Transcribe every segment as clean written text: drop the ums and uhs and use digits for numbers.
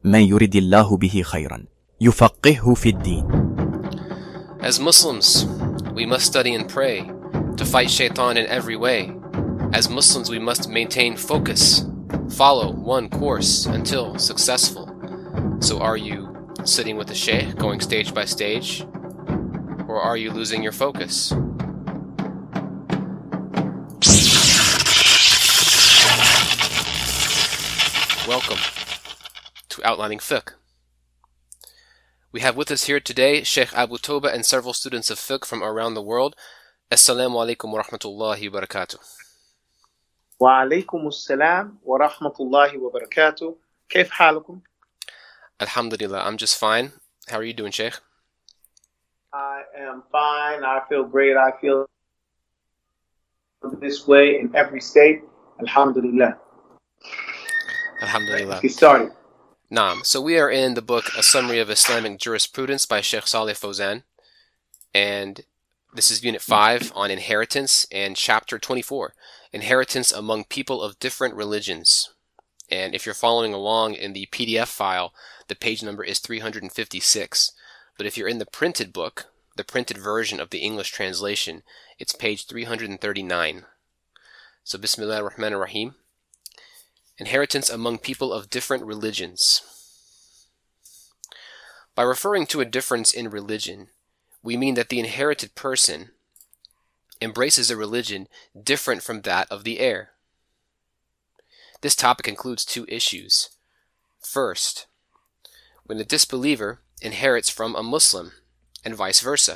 من يرد الله به خيرا يفقهه في الدين. As Muslims, we must study and pray to fight shaitan in every way. As Muslims, we must maintain focus, follow one course until successful. So are you sitting with the shaykh, going stage by stage, or are you losing your focus? Welcome to Outlining Fiqh. We have with us here today Sheikh Abu Toba and several students of fiqh from around the world. Assalamu alaikum wa rahmatullahi wa barakatuh. Wa alaikum assalam wa rahmatullahi wa barakatuh. كيف حالكم? Alhamdulillah, I'm just fine. How are you doing, Sheikh? I am fine. I feel great. I feel this way in every state. Alhamdulillah. Alhamdulillah. Let's get started. Naam. So we are in the book A Summary of Islamic Jurisprudence by Sheikh Saleh Fawzan. And this is Unit 5 on Inheritance and Chapter 24, Inheritance Among People of Different Religions. And if you're following along in the PDF file, the page number is 356. But if you're in the printed book, the printed version of the English translation, it's page 339. So Bismillah ar-Rahman ar-Rahim. Inheritance among people of different religions. By referring to a difference in religion, we mean that the inherited person embraces a religion different from that of the heir. This topic includes two issues. First, when a disbeliever inherits from a Muslim, and vice versa.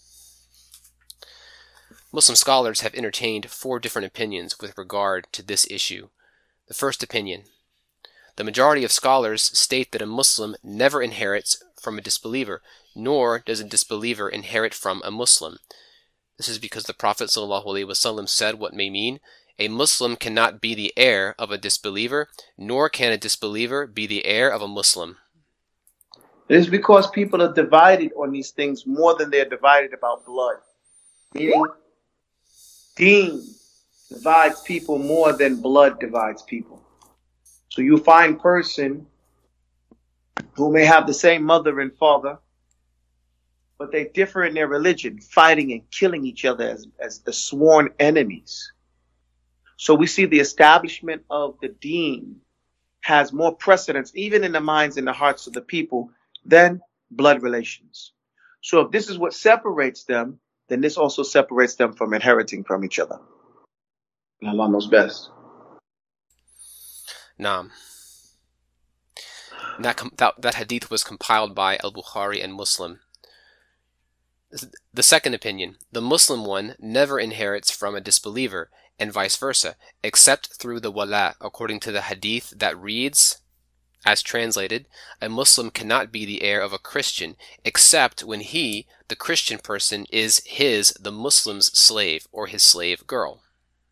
Muslim scholars have entertained 4 different opinions with regard to this issue. The first opinion: the majority of scholars state that a Muslim never inherits from a disbeliever, nor does a disbeliever inherit from a Muslim. This is because the Prophet ﷺ said what may mean: a Muslim cannot be the heir of a disbeliever, nor can a disbeliever be the heir of a Muslim. It is because people are divided on these things more than they're divided about blood. Meaning, deen divides people more than blood divides people. So you find person who may have the same mother and father, but they differ in their religion, fighting and killing each other as the sworn enemies. So we see the establishment of the deen has more precedence, even in the minds and the hearts of the people, than blood relations. So if this is what separates them, then this also separates them from inheriting from each other. And Allah knows best. Naam. That hadith was compiled by Al-Bukhari and Muslim. The second opinion: the Muslim one never inherits from a disbeliever, and vice versa, except through the wala, according to the hadith that reads, as translated, a Muslim cannot be the heir of a Christian, except when he, the Christian person, is the Muslim's slave, or his slave girl.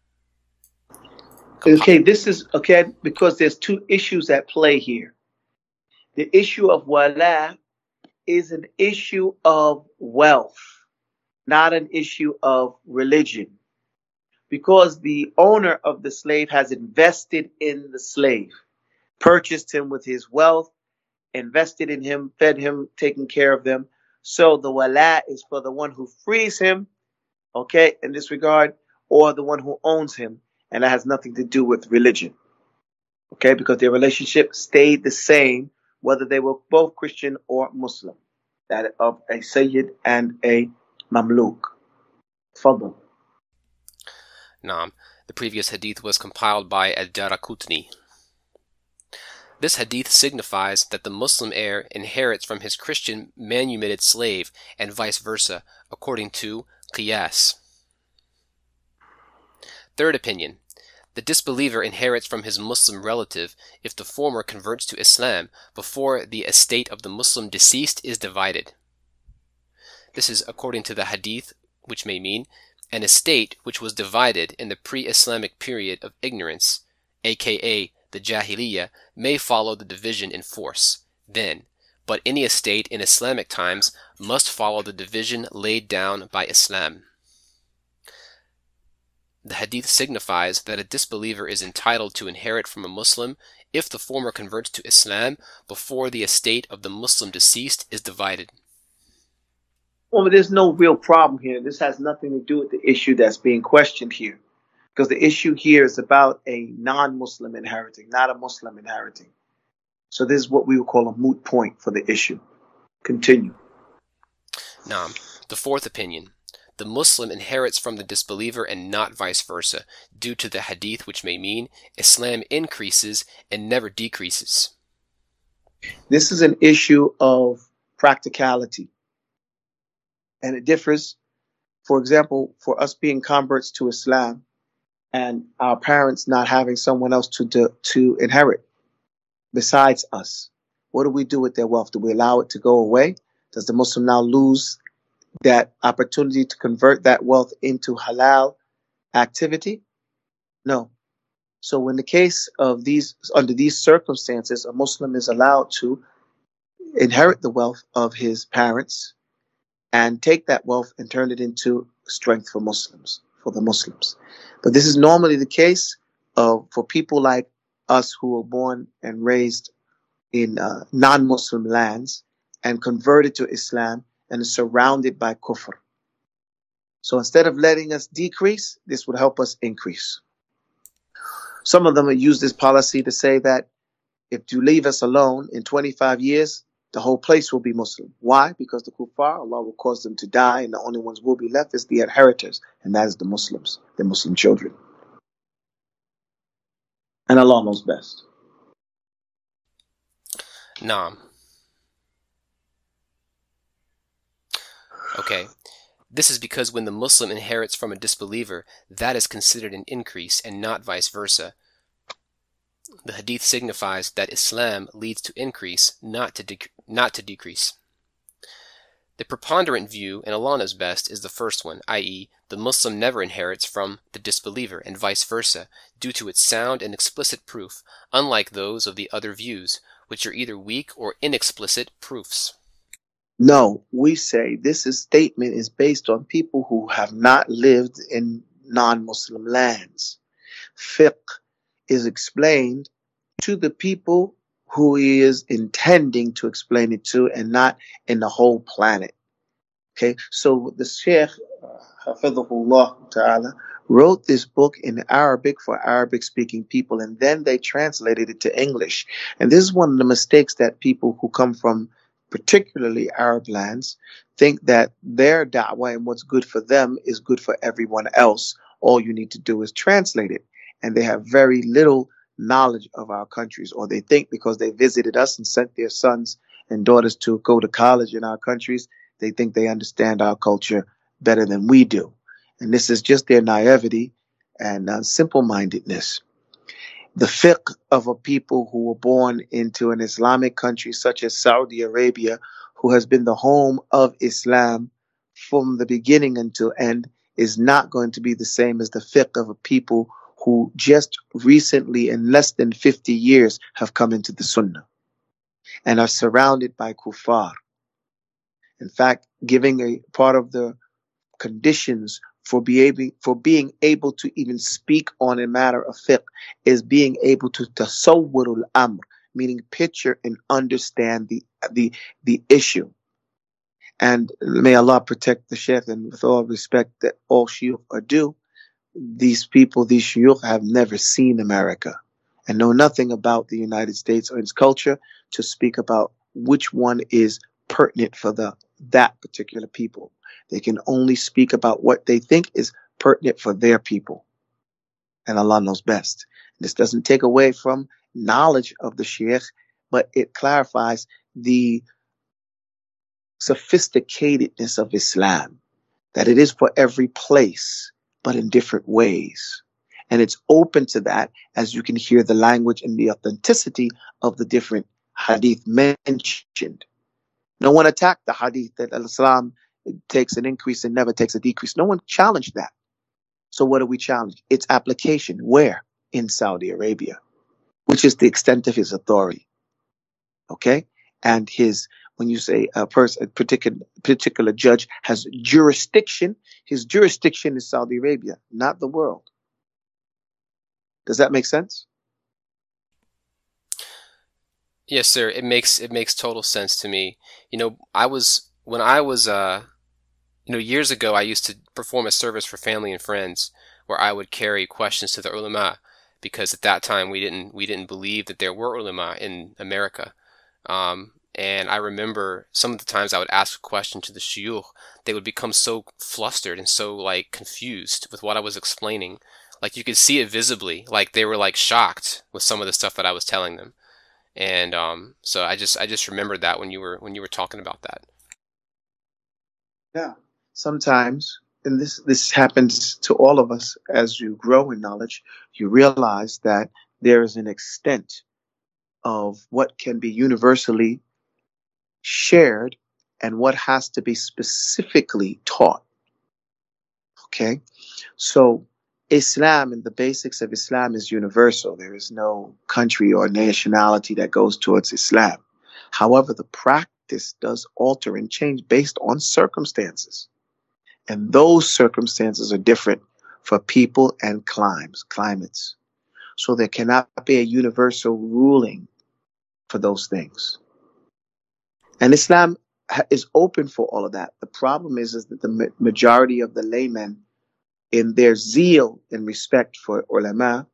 Okay, this is, because there's 2 issues at play here. The issue of wala is an issue of wealth, not an issue of religion. Because the owner of the slave has invested in the slave, purchased him with his wealth, invested in him, fed him, taken care of them. So the wala is for the one who frees him, in this regard, or the one who owns him. And that has nothing to do with religion. Because their relationship stayed the same, whether they were both Christian or Muslim. That of a Sayyid and a Mamluk. Fadl. Naam. The previous hadith was compiled by Ad-Daraqutni. This hadith signifies that the Muslim heir inherits from his Christian manumitted slave, and vice versa, according to Qiyas. Third opinion: the disbeliever inherits from his Muslim relative if the former converts to Islam before the estate of the Muslim deceased is divided. This is according to the hadith, which may mean an estate which was divided in the pre-Islamic period of ignorance, aka the Jahiliyyah, may follow the division in force then, but any estate in Islamic times must follow the division laid down by Islam. The hadith signifies that a disbeliever is entitled to inherit from a Muslim if the former converts to Islam before the estate of the Muslim deceased is divided. Well, there's no real problem here. This has nothing to do with the issue that's being questioned here. Because the issue here is about a non-Muslim inheriting, not a Muslim inheriting. So this is what we would call a moot point for the issue. Continue. Naam. The fourth opinion. The Muslim inherits from the disbeliever and not vice versa, due to the hadith, which may mean Islam increases and never decreases. This is an issue of practicality. And it differs, for example, for us being converts to Islam and our parents not having someone else to inherit besides us. What do we do with their wealth? Do we allow it to go away? Does the Muslim now lose that opportunity to convert that wealth into halal activity? No. So in the case of under these circumstances, a Muslim is allowed to inherit the wealth of his parents and take that wealth and turn it into strength for the Muslims. But this is normally the case for people like us who were born and raised in non-Muslim lands and converted to Islam and is surrounded by kufr. So instead of letting us decrease, this would help us increase. Some of them use this policy to say that if you leave us alone in 25 years, the whole place will be Muslim. Why? Because the kuffar, Allah will cause them to die, and the only ones who will be left is the inheritors, and that is the Muslims, the Muslim children. And Allah knows best. Naam. Okay. This is because when the Muslim inherits from a disbeliever, that is considered an increase and not vice versa. The hadith signifies that Islam leads to increase, not to decrease. The preponderant view, and Allah knows best, is the first one, i.e., the Muslim never inherits from the disbeliever and vice versa, due to its sound and explicit proof, unlike those of the other views, which are either weak or inexplicit proofs. No, we say this statement is based on people who have not lived in non-Muslim lands. Fiqh is explained to the people who he is intending to explain it to and not in the whole planet. Okay, so the Shaykh, Hafidhahullah Ta'ala, wrote this book in Arabic for Arabic-speaking people, and then they translated it to English. And this is one of the mistakes that people who come from particularly Arab lands think that their da'wah and what's good for them is good for everyone else. All you need to do is translate it. And they have very little knowledge of our countries, or they think because they visited us and sent their sons and daughters to go to college in our countries, they think they understand our culture better than we do. And this is just their naivety and simple-mindedness. The fiqh of a people who were born into an Islamic country such as Saudi Arabia, who has been the home of Islam from the beginning until end, is not going to be the same as the fiqh of a people who just recently, in less than 50 years, have come into the Sunnah and are surrounded by kuffar. In fact, giving a part of the conditions for being able to even speak on a matter of fiqh is being able to tasawwurul amr, meaning picture and understand the issue. And may Allah protect the Shaykh, and with all respect that all shuyukh are due, these people, these shuyukh, have never seen America and know nothing about the United States or its culture to speak about which one is pertinent for that particular people. They can only speak about what they think is pertinent for their people. And Allah knows best. This doesn't take away from knowledge of the Shaykh, but it clarifies the sophisticatedness of Islam, that it is for every place, but in different ways. And it's open to that, as you can hear the language and the authenticity of the different hadith mentioned. No one attacked the hadith that Islam takes an increase and never takes a decrease. No one challenged that. So what do we challenge? Its application. Where? In Saudi Arabia, which is the extent of his authority. Okay? And when you say a particular judge has jurisdiction, his jurisdiction is Saudi Arabia, not the world. Does that make sense? Yes, sir. It makes total sense to me. When I was years ago, I used to perform a service for family and friends where I would carry questions to the ulama because at that time we didn't believe that there were ulama in America. And I remember some of the times I would ask a question to the shuyukh, they would become so flustered and so like confused with what I was explaining. Like you could see it visibly, like they were like shocked with some of the stuff that I was telling them. And so I just remembered that when you were talking about that. Yeah. Sometimes, and this happens to all of us as you grow in knowledge, you realize that there is an extent of what can be universally shared and what has to be specifically taught. Okay? So Islam and the basics of Islam is universal. There is no country or nationality that goes towards Islam. However, the practice does alter and change based on circumstances. And those circumstances are different for people and climates. So there cannot be a universal ruling for those things. And Islam is open for all of that. The problem is that the majority of the laymen, in their zeal and respect for ulama,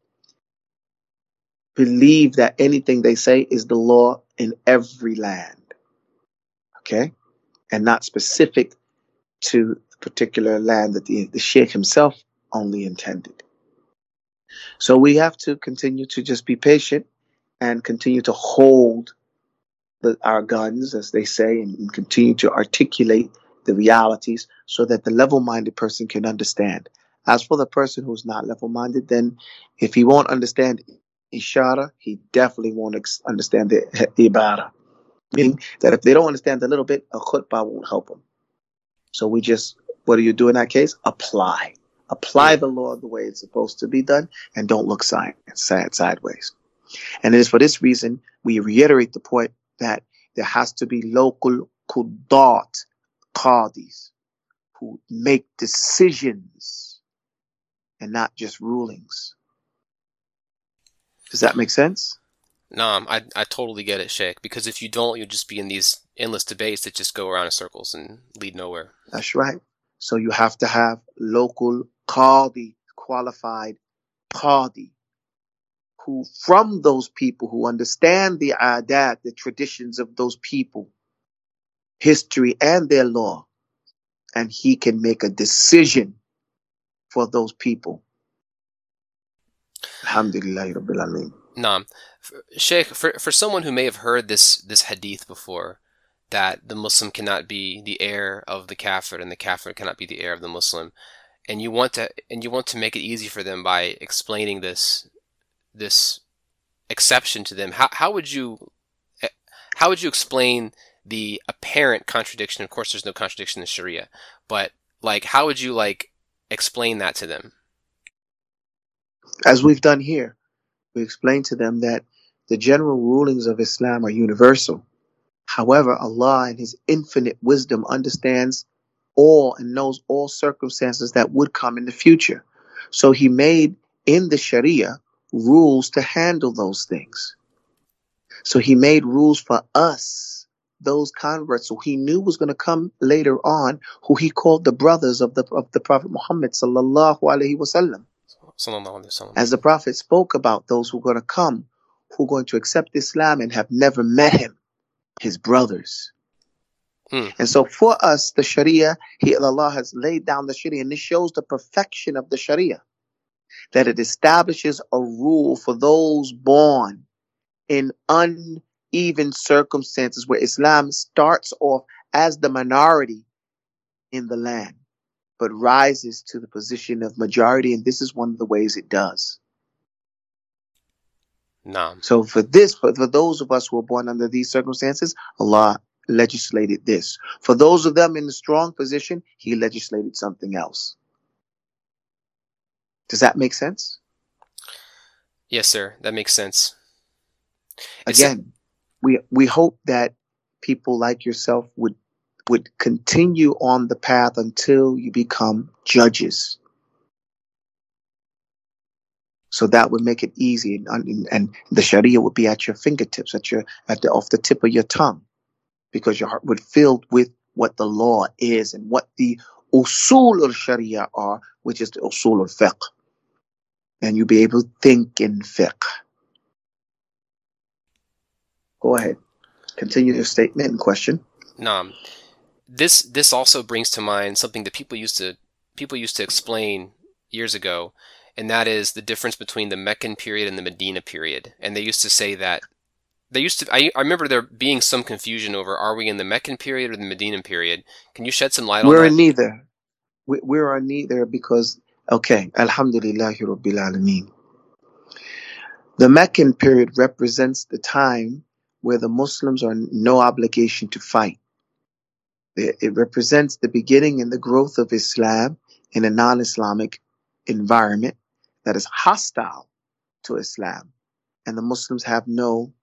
believe that anything they say is the law in every land. Okay? And not specific to the particular land that the sheikh himself only intended. So we have to continue to just be patient and continue to hold our guns, as they say, and continue to articulate the realities so that the level-minded person can understand. As for the person who's not level-minded, then if he won't understand ishara, he definitely won't understand the ibarah. Meaning that if they don't understand a little bit, a khutbah won't help them. So what do you do in that case? Apply. Apply the law the way it's supposed to be done and don't look sideways. And it is for this reason we reiterate the point that there has to be local qudat, qadis, who make decisions and not just rulings. Does that make sense? No, I totally get it, Sheikh. Because if you don't, you'll just be in these endless debates that just go around in circles and lead nowhere. That's right. So you have to have local qadi, qualified qadi, who from those people who understand the adat, the traditions of those people, history and their law, and he can make a decision for those people. Alhamdulillah Rabbil Alameen. Naam. Sheikh, for someone who may have heard this hadith before, that the Muslim cannot be the heir of the kafir and the kafir cannot be the heir of the Muslim, and you want to make it easy for them by explaining this exception to them, how would you explain the apparent contradiction? Of course, there's no contradiction in Sharia, but like, how would you explain that to them? As we've done here, we explain to them that the general rulings of Islam are universal. However, Allah in His infinite wisdom understands all and knows all circumstances that would come in the future. So He made in the Sharia rules to handle those things. So He made rules for us, those converts who He knew was going to come later on, who He called the brothers of the Prophet Muhammad sallallahu alaihi wasallam. As the Prophet spoke about those who are going to come, who are going to accept Islam and have never met Him, His brothers. And so for us, the Sharia, Allah has laid down the Sharia, and this shows the perfection of the Sharia, that it establishes a rule for those born in uneven circumstances where Islam starts off as the minority in the land, but rises to the position of majority, and this is one of the ways it does. No. So for those of us who are born under these circumstances, Allah legislated this. For those of them in the strong position, He legislated something else. Does that make sense? Yes, sir. That makes sense. Again, we hope that people like yourself would continue on the path until you become judges. So that would make it easy, and the Sharia would be at your fingertips, off the tip of your tongue, because your heart would filled with what the law is and what the usul al-Sharia are, which is the usul al-fiqh. And you'll be able to think in fiqh. Go ahead. Continue your statement and question. Naam. This also brings to mind something that people used to explain years ago, and that is the difference between the Meccan period and the Medina period. And they used to say that I remember there being some confusion over, are we in the Meccan period or the Medina period? Can you shed some light on We're that? in neither. We're on neither because, okay, Alhamdulillahi Rabbil Alameen. The Meccan period represents the time where the Muslims are no obligation to fight. It represents the beginning and the growth of Islam in a non-Islamic environment that is hostile to Islam. And the Muslims have no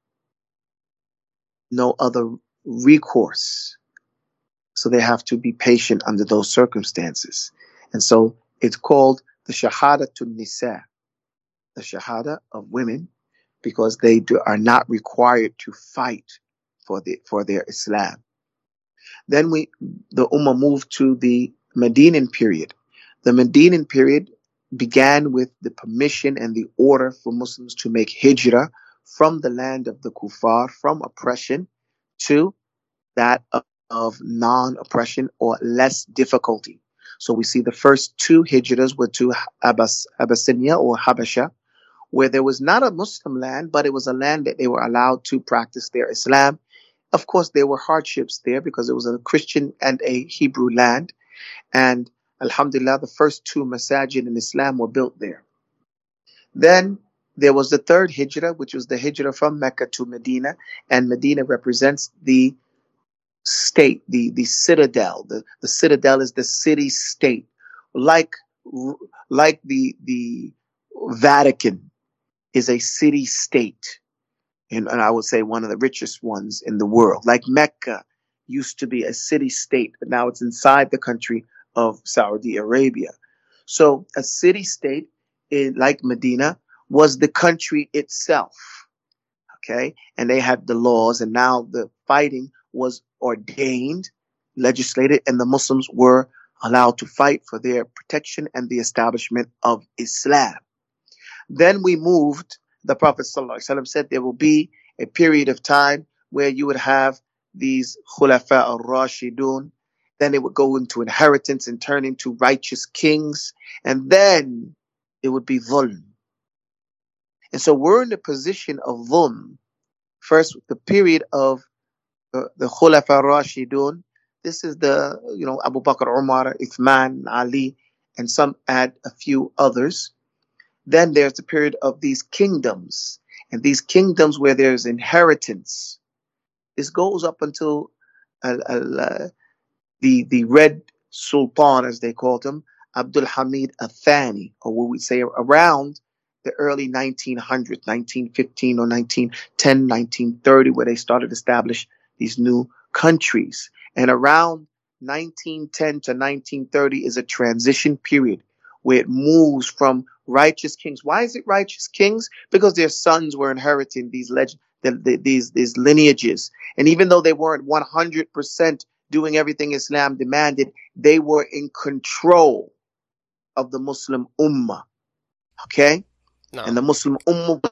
other recourse. So they have to be patient under those circumstances. And so it's called the Shahadatul Nisa, the Shahada of women, because they are not required to fight for their Islam. Then the Ummah moved to the Medinan period. The Medinan period began with the permission and the order for Muslims to make hijrah from the land of the kuffar, from oppression, to that of non-oppression or less difficulty. So we see the first two hijras were to Abyssinia or Habasha, where there was not a Muslim land, but it was a land that they were allowed to practice their Islam. Of course, there were hardships there because it was a Christian and a Hebrew land. And alhamdulillah, the first two masajid in Islam were built there. Then there was the third hijrah, which was the hijrah from Mecca to Medina. And Medina represents the state, the citadel. The citadel is the city state, like the Vatican is a city state, and I would say one of the richest ones in the world. Like Mecca used to be a city state, but now it's inside the country of Saudi Arabia. So a city state, like Medina, was the country itself. Okay, and they had the laws, and now the fighting was ordained, legislated, and the Muslims were allowed to fight for their protection and the establishment of Islam. Then we moved, the Prophet ﷺ said there will be a period of time where you would have these Khulafa al-Rashidun, then it would go into inheritance and turn into righteous kings, and then it would be dhulm. And so we're in the position of dhulm. First, the period of the Khulafa al-Rashidun. This is the, Abu Bakr, Umar, Uthman, Ali, and some add a few others. Then there's the period of these kingdoms, and these kingdoms where there's inheritance. This goes up until the Red Sultan, as they called him, Abdul Hamid Athani, or what we say around the early 1900s, 1915 or 1910, 1930, where they started to establish these new countries. And around 1910 to 1930 is a transition period where it moves from righteous kings. Why is it righteous kings? Because their sons were inheriting these these lineages. And even though they weren't 100% doing everything Islam demanded, they were in control of the Muslim Ummah. Okay? No. And the Muslim Ummah.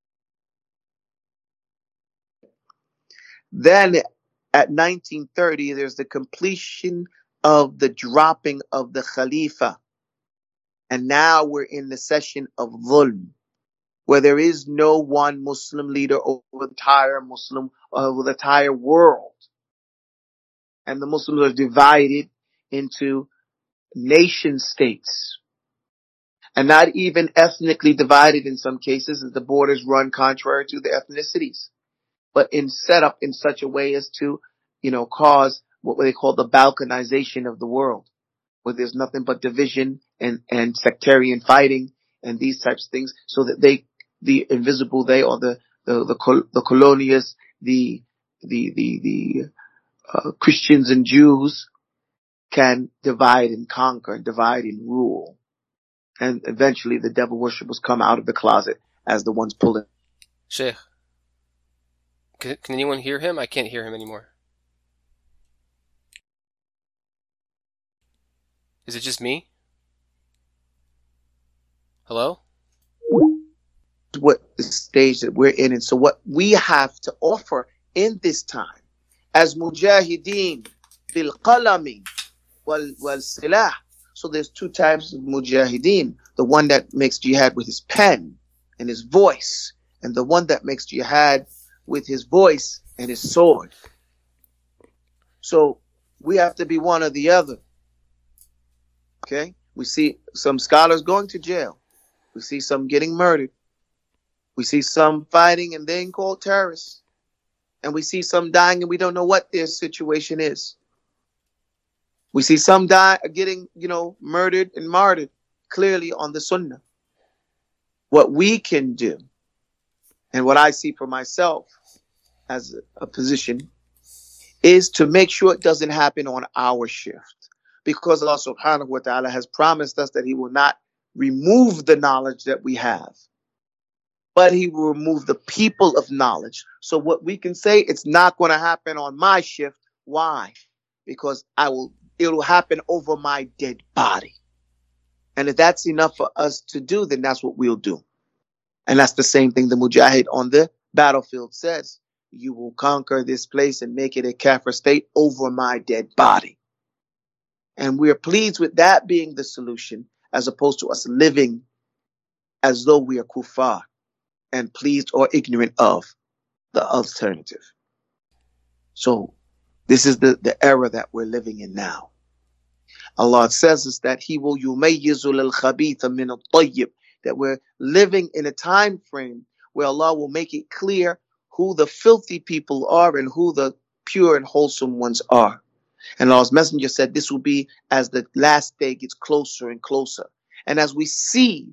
Then at 1930, there's the completion of the dropping of the Khalifa. And now we're in the session of dhulm, where there is no one Muslim leader over the entire world. And the Muslims are divided into nation states. And not even ethnically divided in some cases, as the borders run contrary to the ethnicities, but set up in such a way as to, cause what they call the balkanization of the world, where there's nothing but division and sectarian fighting and these types of things, so that the invisible they, or the colonialists, the Christians and Jews can divide and conquer, divide and rule. And eventually the devil worshippers come out of the closet as the ones pulling. Sheikh, can anyone hear him? I can't hear him anymore. Is it just me? Hello? What the stage that we're in. And so what we have to offer in this time as mujahideen bil qalami wal silah. So there's two types of mujahideen. The one that makes jihad with his pen and his voice, and the one that makes jihad with his voice and his sword. So we have to be one or the other. Okay? We see some scholars going to jail. We see some getting murdered. We see some fighting and being called terrorists. And we see some dying and we don't know what their situation is. We see some getting, murdered and martyred clearly on the sunnah. What we can do, and what I see for myself as a position, is to make sure it doesn't happen on our shift. Because Allah subhanahu wa ta'ala has promised us that He will not remove the knowledge that we have, but He will remove the people of knowledge. So what we can say, it's not going to happen on my shift. Why? Because it'll happen over my dead body. And if that's enough for us to do, then that's what we'll do. And that's the same thing the mujahid on the battlefield says. You will conquer this place and make it a kafir state over my dead body. And we're pleased with that being the solution, as opposed to us living as though we are kuffar and pleased or ignorant of the alternative. So this is the era that we're living in now. Allah says us that He will yumayyizul al-khabitha min al-tayyib, that we're living in a time frame where Allah will make it clear who the filthy people are and who the pure and wholesome ones are. And Allah's Messenger said this will be as the last day gets closer and closer. And as we see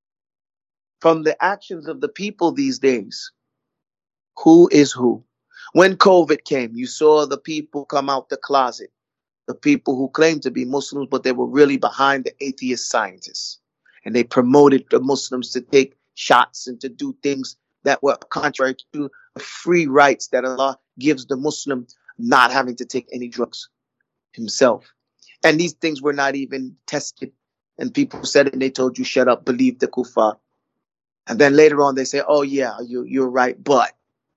from the actions of the people these days, who is who? When COVID came, you saw the people come out the closet. The people who claimed to be Muslims, but they were really behind the atheist scientists. And they promoted the Muslims to take shots and to do things that were contrary to the free rights that Allah gives the Muslim, not having to take any drugs himself. And these things were not even tested. And people said it and they told you, shut up, believe the kuffar. And then later on they say, oh yeah, you're right, but.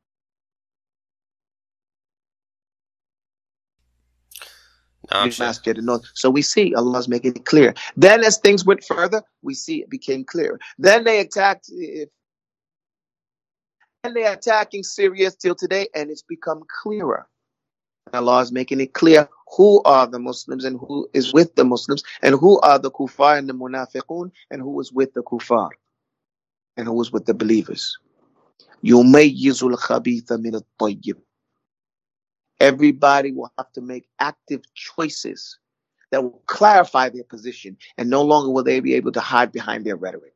So we see Allah's making it clear. Then as things went further, we see it became clearer. Then they attacked it. And they're attacking Syria till today, and it's become clearer. Allah is making it clear who are the Muslims and who is with the Muslims, and who are the kuffar and the munafiqun, and who is with the kuffar, and who is with the believers. Yumayyizul khabitha min at-tayyib. Everybody will have to make active choices that will clarify their position, and no longer will they be able to hide behind their rhetoric.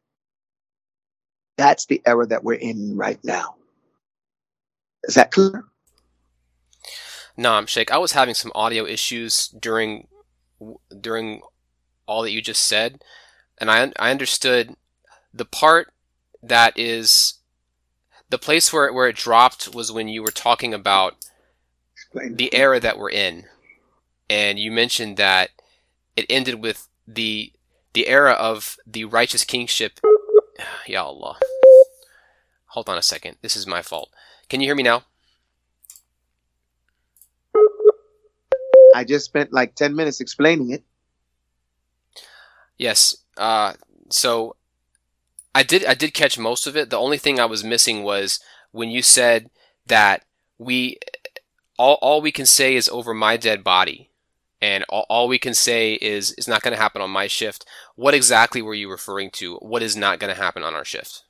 That's the era that we're in right now. Is that clear? No, Sheikh. I was having some audio issues during all that you just said, and I understood the part that is the place where it dropped was when you were talking about the era that we're in, and you mentioned that it ended with the era of the righteous kingship. Ya Allah. Hold on a second. This is my fault. Can you hear me now? I just spent like 10 minutes explaining it. Yes. So I did catch most of it. The only thing I was missing was when you said that all we can say is over my dead body, and all we can say is it's not going to happen on my shift. What exactly were you referring to? What is not going to happen on our shift?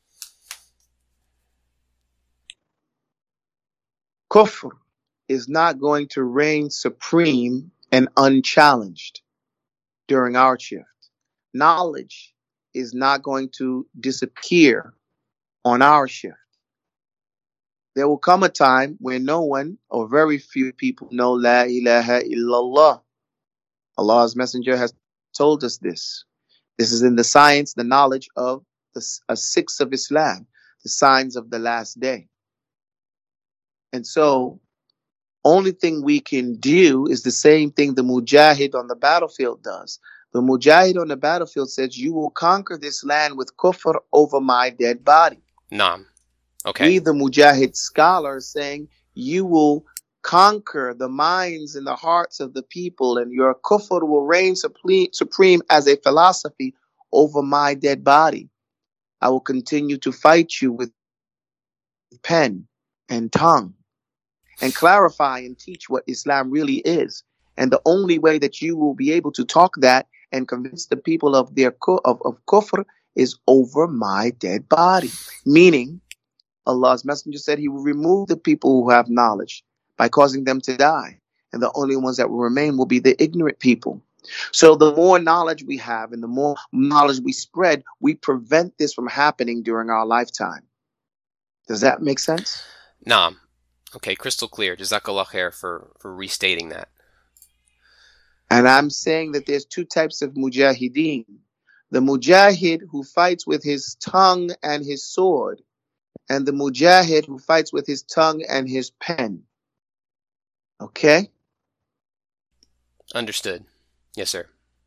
Kufr is not going to reign supreme and unchallenged during our shift. Knowledge is not going to disappear on our shift. There will come a time when no one or very few people know La ilaha illallah. Allah's Messenger has told us this. This is in the science, the knowledge of a sixth of Islam, the signs of the last day. And so, only thing we can do is the same thing the mujahid on the battlefield does. The mujahid on the battlefield says, you will conquer this land with kufr over my dead body. Naam. Okay. We, the mujahid scholars, saying, you will conquer the minds and the hearts of the people, and your kufr will reign supreme as a philosophy over my dead body. I will continue to fight you with pen and tongue and clarify and teach what Islam really is. And the only way that you will be able to talk that and convince the people of their of kufr is over my dead body. Meaning, Allah's Messenger said he will remove the people who have knowledge by causing them to die. And the only ones that will remain will be the ignorant people. So the more knowledge we have and the more knowledge we spread, we prevent this from happening during our lifetime. Does that make sense? Naam. Okay, crystal clear. Jazakallah khair for restating that. And I'm saying that there's two types of mujahideen. The mujahid who fights with his tongue and his sword, and the mujahid who fights with his tongue and his pen. Okay? Understood. Yes, sir.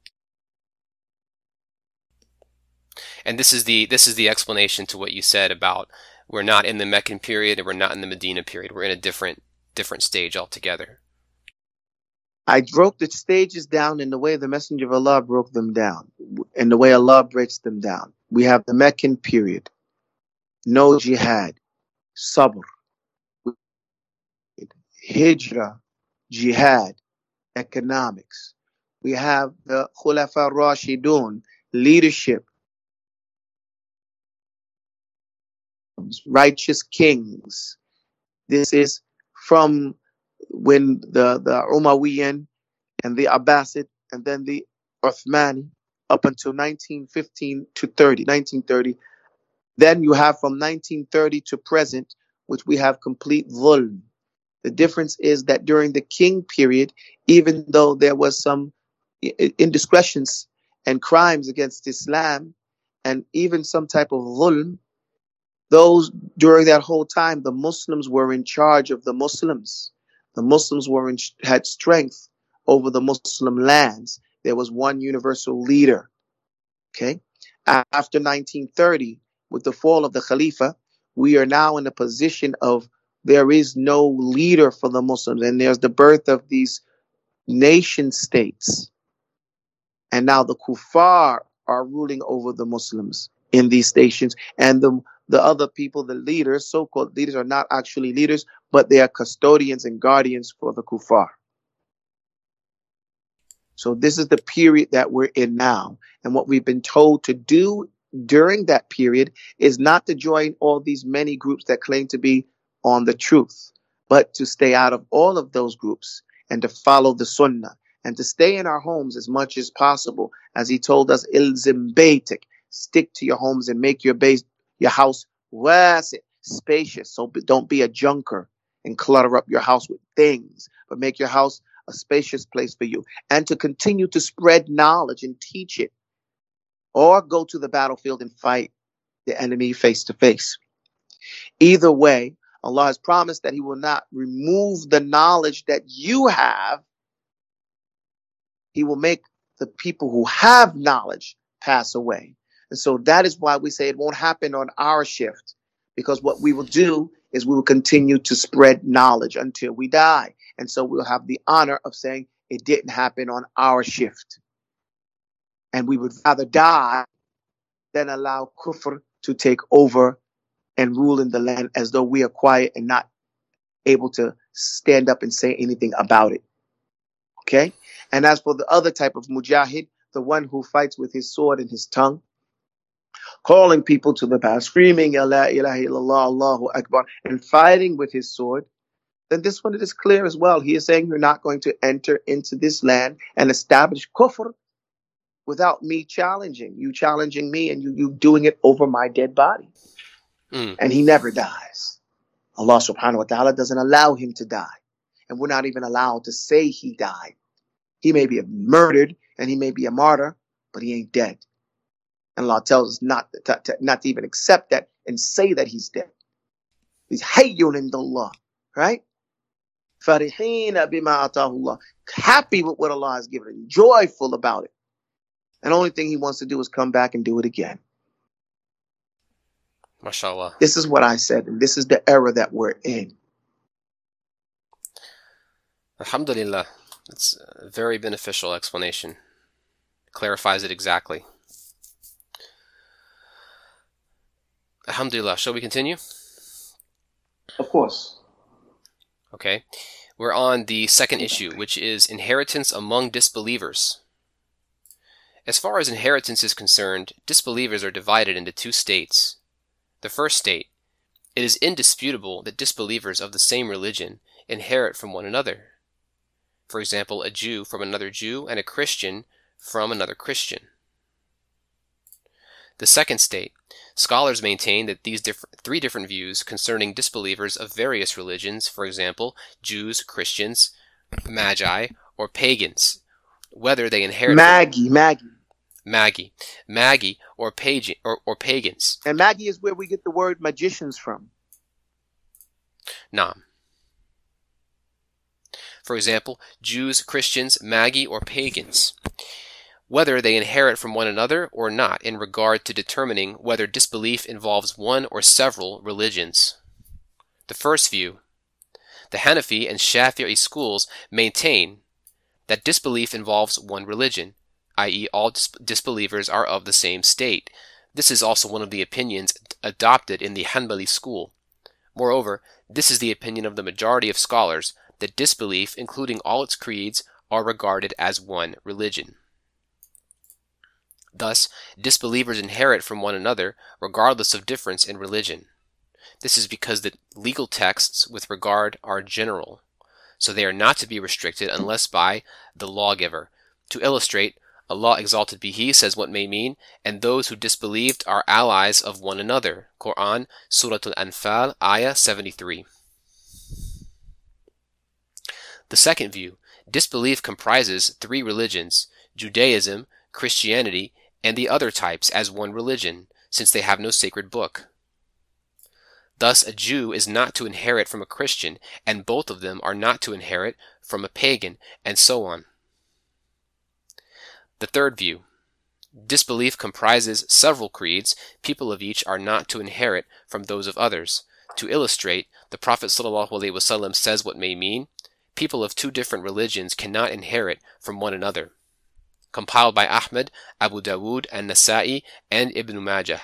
And this is the explanation to what you said about we're not in the Meccan period and we're not in the Medina period. We're in a different stage altogether. I broke the stages down in the way the Messenger of Allah broke them down, in the way Allah breaks them down. We have the Meccan period. No jihad, sabr, hijrah, jihad, economics. We have the Khulafa Rashidun, leadership, righteous kings. This is from when the Umayyan and the Abbasid and then the Uthmani up until 1930. Then you have from 1930 to present, which we have complete dhulm. The difference is that during the king period, even though there was some indiscretions and crimes against Islam and even some type of dhulm, those during that whole time, the Muslims were in charge of the Muslims. The Muslims had strength over the Muslim lands. There was one universal leader. Okay. After 1930, with the fall of the Khalifa, we are now in a position of there is no leader for the Muslims, and there's the birth of these nation states. And now the kuffar are ruling over the Muslims in these stations, and the other people, the leaders, so-called leaders, are not actually leaders, but they are custodians and guardians for the kuffar. So this is the period that we're in now. And what we've been told to do during that period is not to join all these many groups that claim to be on the truth, but to stay out of all of those groups and to follow the sunnah and to stay in our homes as much as possible. As he told us, ilzim baytik, stick to your homes and make your house wasi, spacious. So don't be a junker and clutter up your house with things, but make your house a spacious place for you. And to continue to spread knowledge and teach it, or go to the battlefield and fight the enemy face to face. Either way, Allah has promised that he will not remove the knowledge that you have. He will make the people who have knowledge pass away. And so that is why we say it won't happen on our shift, because what we will do is we will continue to spread knowledge until we die. And so we'll have the honor of saying it didn't happen on our shift. And we would rather die than allow kufr to take over and rule in the land as though we are quiet and not able to stand up and say anything about it. Okay? And as for the other type of mujahid, the one who fights with his sword and his tongue, calling people to the path, screaming, Ya la ilaha illallah, Allahu Akbar, and fighting with his sword, then this one is clear as well. He is saying you're not going to enter into this land and establish kufr without me challenging. You challenging me and you doing it over my dead body. And he never dies. Allah subhanahu wa ta'ala doesn't allow him to die. And we're not even allowed to say he died. He may be murdered and he may be a martyr, but he ain't dead. And Allah tells us not to even accept that and say that he's dead. He's hayyun indallah, right? Farihina bima atahullah. Happy with what Allah has given him, joyful about it. And the only thing he wants to do is come back and do it again. MashaAllah. This is what I said, and this is the era that we're in. Alhamdulillah. It's a very beneficial explanation. Clarifies it exactly. Alhamdulillah. Shall we continue? Of course. Okay. We're on the second issue, which is inheritance among disbelievers. As far as inheritance is concerned, disbelievers are divided into two states. The first state, it is indisputable that disbelievers of the same religion inherit from one another. For example, a Jew from another Jew and a Christian from another Christian. The second state, scholars maintain that these three different views concerning disbelievers of various religions, for example, Jews, Christians, Magi, or pagans, whether they inherit Magi or pagans. And Magi is where we get the word magicians from. Naam. For example, Jews, Christians, Magi, or pagans, whether they inherit from one another or not in regard to determining whether disbelief involves one or several religions. The first view, the Hanafi and Shafi'i schools maintain that disbelief involves one religion, i.e. all disbelievers are of the same state. This is also one of the opinions adopted in the Hanbali school. Moreover, this is the opinion of the majority of scholars that disbelief, including all its creeds, are regarded as one religion. Thus, disbelievers inherit from one another regardless of difference in religion. This is because the legal texts with regard are general, so they are not to be restricted unless by the lawgiver. To illustrate, Allah exalted be He says what may mean, and those who disbelieved are allies of one another. Quran, Surah Al-Anfal, Ayah 73. The second view, disbelief comprises three religions, Judaism, Christianity, and the other types as one religion, since they have no sacred book. Thus, a Jew is not to inherit from a Christian, and both of them are not to inherit from a pagan, and so on. The third view, disbelief comprises several creeds, people of each are not to inherit from those of others. To illustrate, the Prophet ﷺ says what may mean, people of two different religions cannot inherit from one another. Compiled by Ahmad, Abu Dawood, and Nasa'i, and Ibn Majah.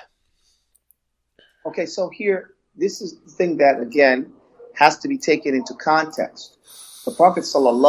Okay, so here, this is the thing that, again, has to be taken into context. The Prophet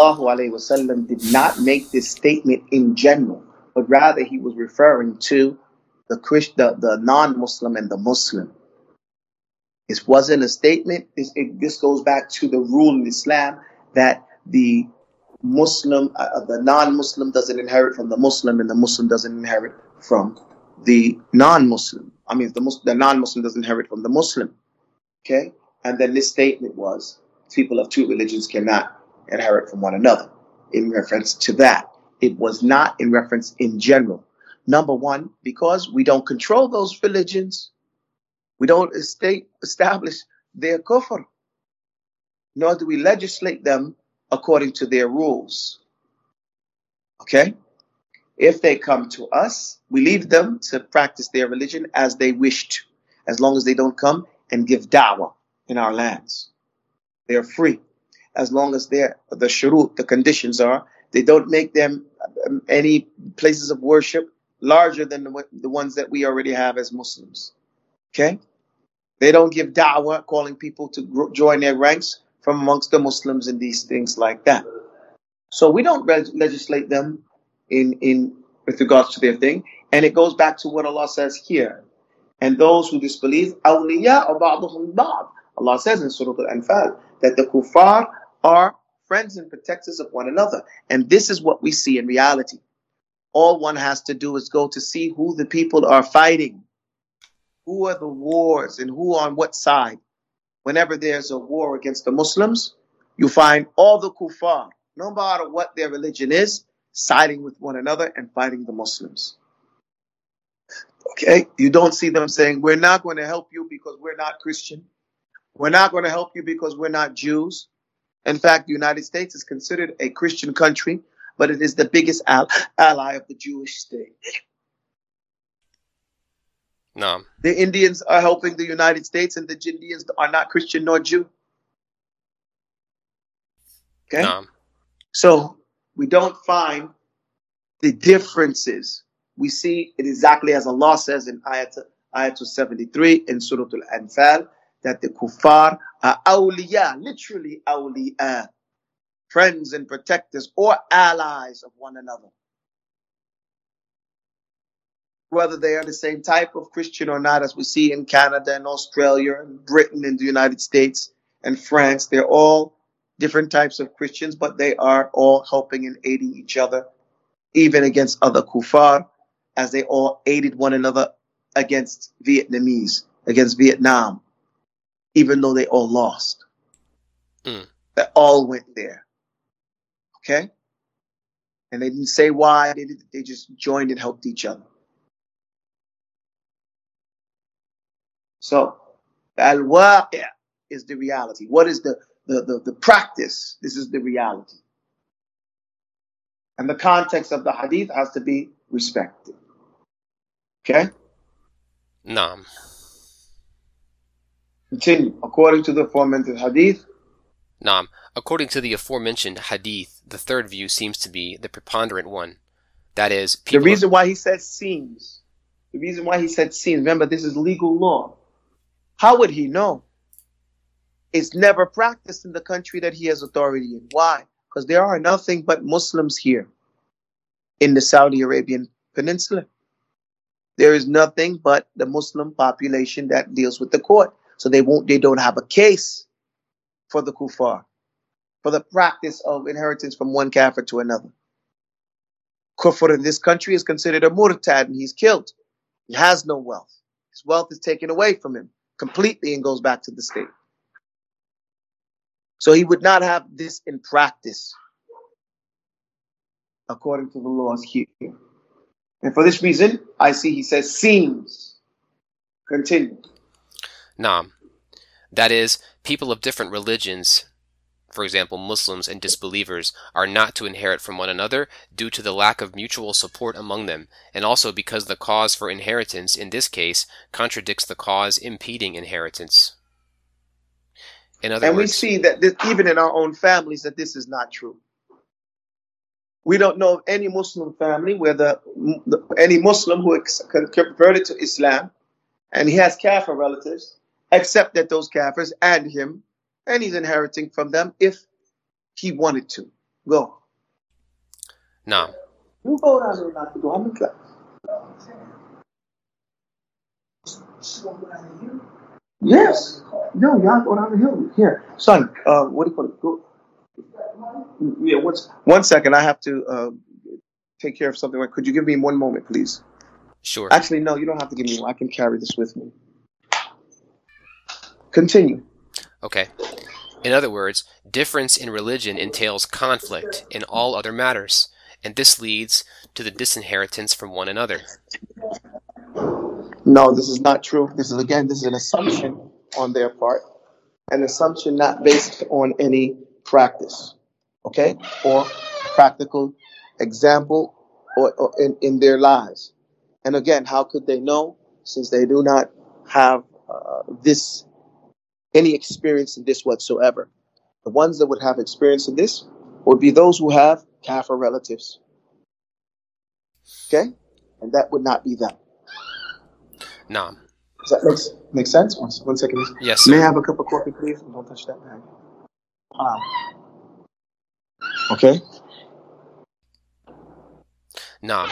ﷺ did not make this statement in general, but rather he was referring to the non-Muslim and the Muslim. This wasn't a statement. This goes back to the rule in Islam that the Muslim, the non-Muslim doesn't inherit from the Muslim, and the Muslim doesn't inherit from the non-Muslim. I mean, the non-Muslim doesn't inherit from the Muslim. Okay? And then this statement was, people of two religions cannot inherit from one another, in reference to that. It was not in reference in general. Number one, because we don't control those religions. We don't establish their kufr, nor do we legislate them according to their rules. Okay? If they come to us, we leave them to practice their religion as they wish to, as long as they don't come and give da'wah in our lands. They are free. As long as the shurut, the conditions are, they don't make them any places of worship larger than the ones that we already have as Muslims. Okay? They don't give da'wah, calling people to join their ranks from amongst the Muslims and these things like that. So we don't legislate them in with regards to their thing. And it goes back to what Allah says here. And those who disbelieve, awliya ba'duhum ba'd. Allah says in Surah Al-Anfal that the kuffar are friends and protectors of one another. And this is what we see in reality. All one has to do is go to see who the people are fighting. Who are the wars and who on what side? Whenever there's a war against the Muslims, you find all the kuffar, no matter what their religion is, siding with one another and fighting the Muslims. Okay? You don't see them saying, we're not going to help you because we're not Christian. We're not going to help you because we're not Jews. In fact, the United States is considered a Christian country, but it is the biggest ally of the Jewish state. No. The Indians are helping the United States, and the Indians are not Christian nor Jew. Okay? No. So we don't find the differences. We see it exactly as Allah says in Ayatul 73 in Surah Al-Anfal, that the kuffar are awliya, literally awliya, friends and protectors or allies of one another. Whether they are the same type of Christian or not, as we see in Canada and Australia and Britain and the United States and France, they're all different types of Christians, but they are all helping and aiding each other, even against other kuffar, as they all aided one another against Vietnamese, against Vietnam, even though they all lost. They all went there. Okay? And they didn't say why, they just joined and helped each other. So, al-waqi' is the reality. What is the practice? This is the reality. And the context of the hadith has to be respected. Okay? No. Continue. According to the aforementioned hadith. Naam. According to the aforementioned hadith, the third view seems to be the preponderant one. That is, The reason why he said seems. The reason why he said seems. Remember, this is legal law. How would he know? It's never practiced in the country that he has authority in. Why? Because there are nothing but Muslims here in the Saudi Arabian Peninsula. There is nothing but the Muslim population that deals with the court. So they don't have a case for the kuffar, for the practice of inheritance from one kafir to another. Kufr in this country is considered a murtad, and he's killed. He has no wealth. His wealth is taken away from him completely and goes back to the state. So he would not have this in practice, according to the laws here. And for this reason, I see he says seems. Continue. Naam. That is, people of different religions, for example, Muslims and disbelievers, are not to inherit from one another due to the lack of mutual support among them, and also because the cause for inheritance in this case contradicts the cause impeding inheritance. In other words, we see that even in our own families that this is not true. We don't know of any Muslim family where any Muslim who converted to Islam and he has kafir relatives, except that those kafirs and him, and he's inheriting from them if he wanted to. Go. No. You go down there not to go. I'm in class. Yes. No, y'all go down the hill. Here. Son, what do you call it? Go. Yeah, one second. I have to take care of something. Could you give me 1 moment, please? Sure. Actually, no, you don't have to give me one. I can carry this with me. Continue. Okay. In other words, difference in religion entails conflict in all other matters, and this leads to the disinheritance from one another. No, this is not true. This is an assumption on their part, an assumption not based on any practice, okay, or practical example or in their lives. And again, how could they know, since they do not have any experience in this whatsoever? The ones that would have experience in this would be those who have kafir relatives, okay, and that would not be them. Naam. Does that make sense? 1 second. Yes, sir. May I have a cup of coffee, please? Don't touch that bag. Okay. Naam.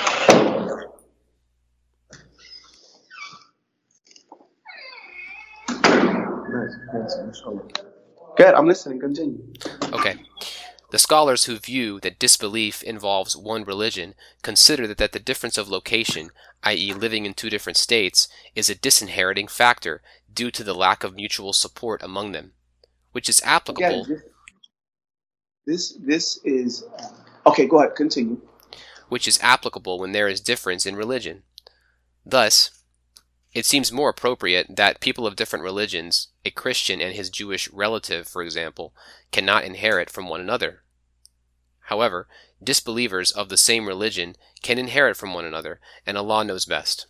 Good. I'm listening. Continue. Okay. The scholars who view that disbelief involves one religion consider that the difference of location, i.e. living in two different states, is a disinheriting factor due to the lack of mutual support among them, which is applicable. Again, this is okay. Go ahead. Continue. Which is applicable when there is difference in religion. Thus, it seems more appropriate that people of different religions, a Christian and his Jewish relative, for example, cannot inherit from one another. However, disbelievers of the same religion can inherit from one another, and Allah knows best.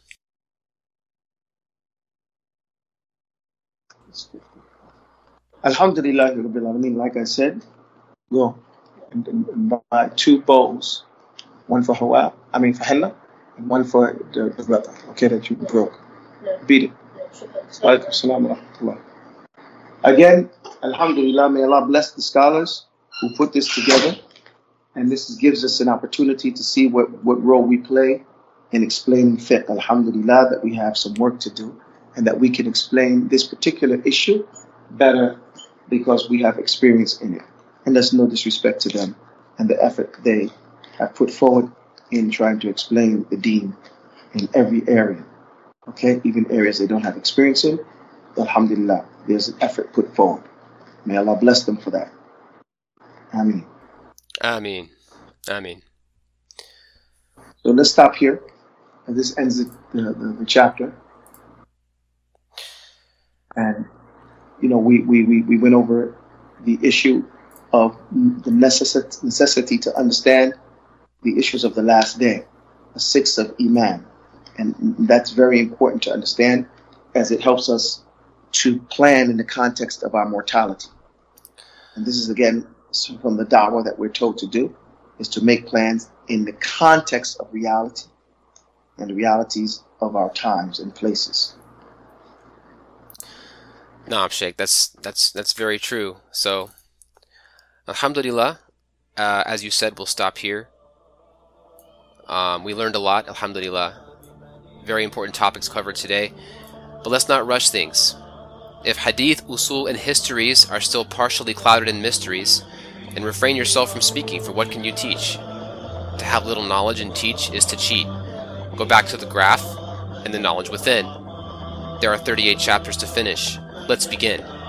Alhamdulillah Rabbil Alameen, like I said, go and buy 2 bowls, one for for Hannah, and one for the brother, okay, that you broke. Beat it. Alaikum salam wa rahmatullah. Again, Alhamdulillah, may Allah bless the scholars who put this together, and this gives us an opportunity to see what role we play in explaining fiqh. Alhamdulillah, that we have some work to do, and that we can explain this particular issue better because we have experience in it. And there's no disrespect to them and the effort they have put forward in trying to explain the deen in every area. Okay, even areas they don't have experience in. Alhamdulillah, there's an effort put forward. May Allah bless them for that. Ameen. Ameen. Ameen. So let's stop here. And this ends the chapter. And we went over the issue of the necessity to understand the issues of the last day, the 6th of Iman. And that's very important to understand, as it helps us to plan in the context of our mortality. And this is, again, from the da'wah that we're told to do, is to make plans in the context of reality and the realities of our times and places. Naam, Sheikh, that's very true. So, alhamdulillah, as you said, we'll stop here. We learned a lot, alhamdulillah. Very important topics covered today. But let's not rush things. If hadith, usul, and histories are still partially clouded in mysteries, then refrain yourself from speaking, for what can you teach? To have little knowledge and teach is to cheat. Go back to the graph and the knowledge within. There are 38 chapters to finish. Let's begin.